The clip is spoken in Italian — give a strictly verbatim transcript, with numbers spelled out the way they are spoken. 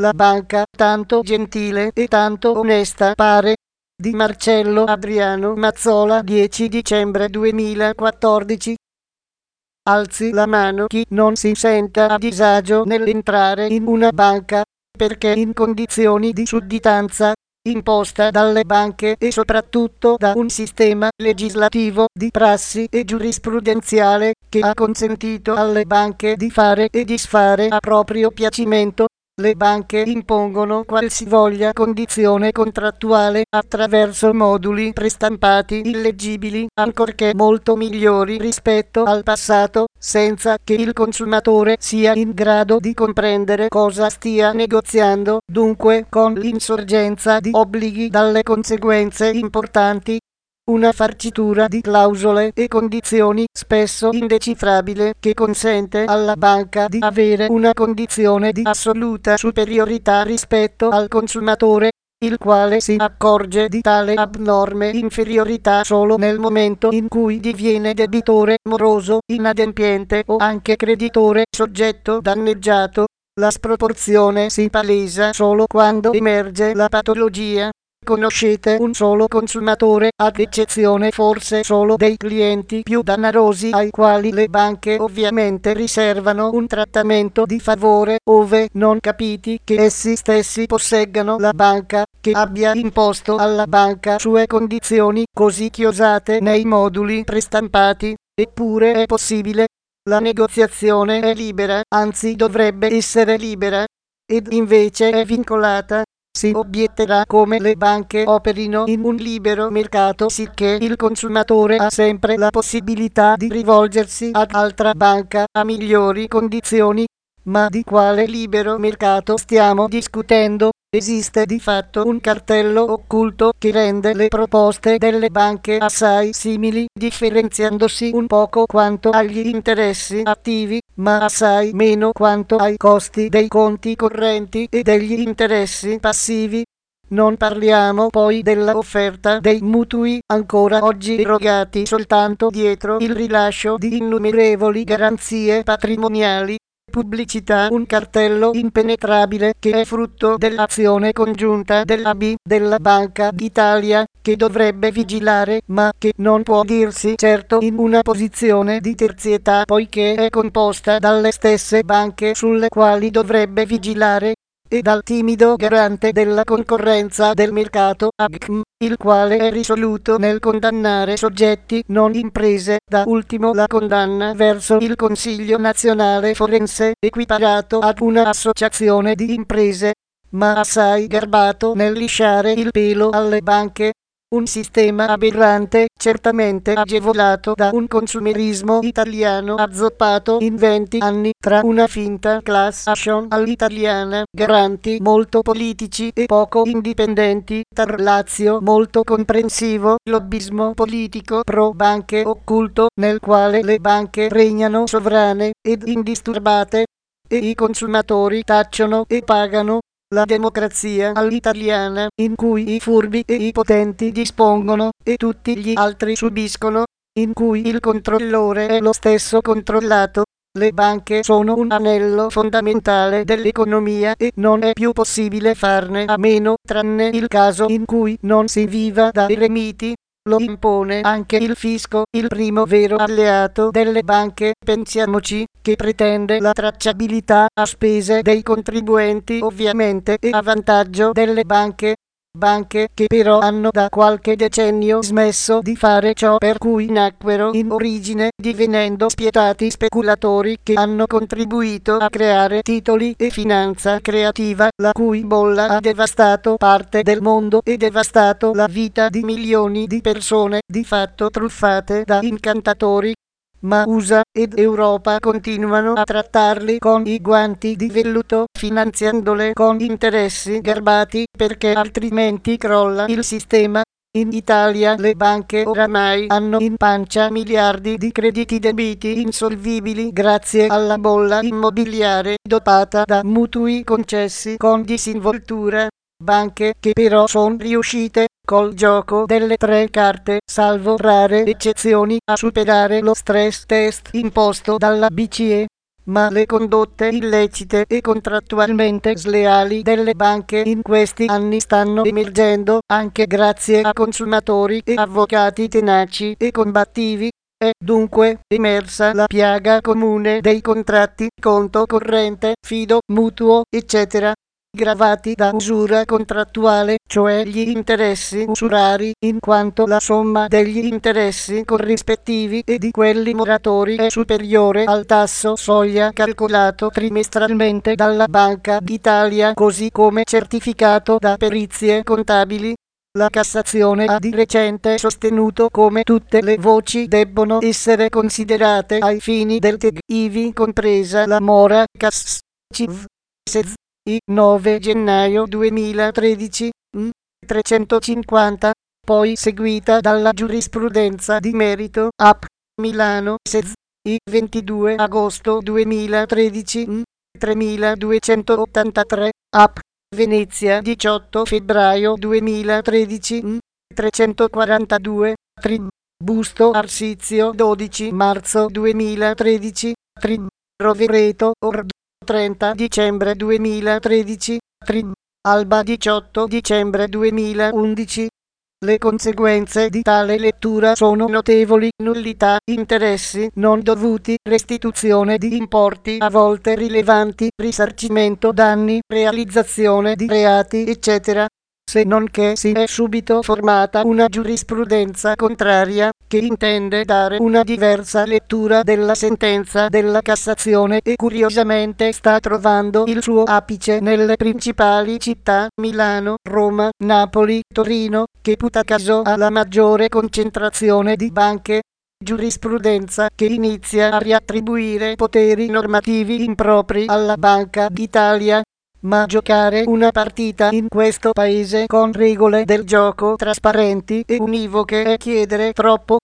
la banca tanto gentile e tanto onesta pare. Di Marcello Adriano Mazzola, dieci dicembre duemilaquattordici. Alzi la mano chi non si senta a disagio nell'entrare in una banca, perché in condizioni di sudditanza, imposta dalle banche e soprattutto da un sistema legislativo di prassi e giurisprudenziale che ha consentito alle banche di fare e disfare a proprio piacimento, le banche impongono qualsivoglia condizione contrattuale attraverso moduli prestampati illeggibili, ancorché molto migliori rispetto al passato, senza che il consumatore sia in grado di comprendere cosa stia negoziando, dunque con l'insorgenza di obblighi dalle conseguenze importanti. Una farcitura di clausole e condizioni spesso indecifrabile che consente alla banca di avere una condizione di assoluta superiorità rispetto al consumatore, il quale si accorge di tale abnorme inferiorità solo nel momento in cui diviene debitore moroso, inadempiente o anche creditore soggetto danneggiato. La sproporzione si palesa solo quando emerge la patologia. Conoscete un solo consumatore, ad eccezione forse solo dei clienti più dannarosi ai quali le banche ovviamente riservano un trattamento di favore, ove non capiti che essi stessi posseggano la banca, che abbia imposto alla banca sue condizioni così chiosate nei moduli prestampati. Eppure è possibile. La negoziazione è libera, anzi dovrebbe essere libera, ed invece è vincolata. Si obietterà come le banche operino in un libero mercato, sicché il consumatore ha sempre la possibilità di rivolgersi ad altra banca a migliori condizioni. Ma di quale libero mercato stiamo discutendo? Esiste di fatto un cartello occulto che rende le proposte delle banche assai simili, differenziandosi un poco quanto agli interessi attivi, ma assai meno quanto ai costi dei conti correnti e degli interessi passivi. Non parliamo poi della offerta dei mutui, ancora oggi erogati soltanto dietro il rilascio di innumerevoli garanzie patrimoniali. Pubblicità, un cartello impenetrabile che è frutto dell'azione congiunta dell'A B, della Banca d'Italia, che dovrebbe vigilare, ma che non può dirsi certo in una posizione di terzietà poiché è composta dalle stesse banche sulle quali dovrebbe vigilare, e dal timido garante della concorrenza del mercato, A G M, il quale è risoluto nel condannare soggetti non imprese, da ultimo la condanna verso il Consiglio Nazionale Forense, equiparato ad una associazione di imprese, ma assai garbato nel lisciare il pelo alle banche. Un sistema aberrante, certamente agevolato da un consumerismo italiano azzoppato in venti anni tra una finta class action all'italiana, garanti molto politici e poco indipendenti, tarlazio molto comprensivo, lobbismo politico pro banche occulto, nel quale le banche regnano sovrane ed indisturbate, e i consumatori tacciono e pagano. La democrazia all'italiana, in cui i furbi e i potenti dispongono e tutti gli altri subiscono, in cui il controllore è lo stesso controllato. Le banche sono un anello fondamentale dell'economia e non è più possibile farne a meno, tranne il caso in cui non si viva da eremiti. Lo impone anche il fisco, il primo vero alleato delle banche, pensiamoci, che pretende la tracciabilità a spese dei contribuenti ovviamente e a vantaggio delle banche. Banche che però hanno da qualche decennio smesso di fare ciò per cui nacquero in origine, divenendo spietati speculatori che hanno contribuito a creare titoli e finanza creativa, la cui bolla ha devastato parte del mondo e devastato la vita di milioni di persone, di fatto truffate da incantatori. Ma U S A ed Europa continuano a trattarli con i guanti di velluto, finanziandole con interessi garbati, perché altrimenti crolla il sistema. In Italia le banche oramai hanno in pancia miliardi di crediti debiti insolvibili grazie alla bolla immobiliare dotata da mutui concessi con disinvoltura. Banche che però sono riuscite, col gioco delle tre carte, salvo rare eccezioni, a superare lo stress test imposto dalla B C E. ma le condotte illecite e contrattualmente sleali delle banche in questi anni stanno emergendo anche grazie a consumatori e avvocati tenaci e combattivi. È dunque emersa la piaga comune dei contratti conto corrente, fido, mutuo, eccetera, gravati da usura contrattuale, cioè gli interessi usurari, in quanto la somma degli interessi corrispettivi e di quelli moratori è superiore al tasso soglia calcolato trimestralmente dalla Banca d'Italia, così come certificato da perizie contabili. La Cassazione ha di recente sostenuto come tutte le voci debbono essere considerate ai fini del T E G, ivi compresa la mora Cass. C V. S. I. nove gennaio duemilatredici, n. trecentocinquanta, poi seguita dalla giurisprudenza di merito A P. Milano. S. I. ventidue agosto duemilatredici, n. tremiladuecentottantatré, A P. Venezia diciotto febbraio duemilatredici, n. trecentoquarantadue, Trib. Busto Arsizio dodici marzo duemilatredici, Trib. Rovereto Ordo trenta dicembre duemilatredici, Trib. Alba diciotto dicembre duemilaundici. Le conseguenze di tale lettura sono notevoli: nullità, interessi non dovuti, restituzione di importi a volte rilevanti, risarcimento danni, realizzazione di reati, eccetera. Se non che si è subito formata una giurisprudenza contraria, che intende dare una diversa lettura della sentenza della Cassazione e curiosamente sta trovando il suo apice nelle principali città, Milano, Roma, Napoli, Torino, che putacaso alla maggiore concentrazione di banche. Giurisprudenza che inizia a riattribuire poteri normativi impropri alla Banca d'Italia. Ma giocare una partita in questo paese con regole del gioco trasparenti e univoche è chiedere troppo.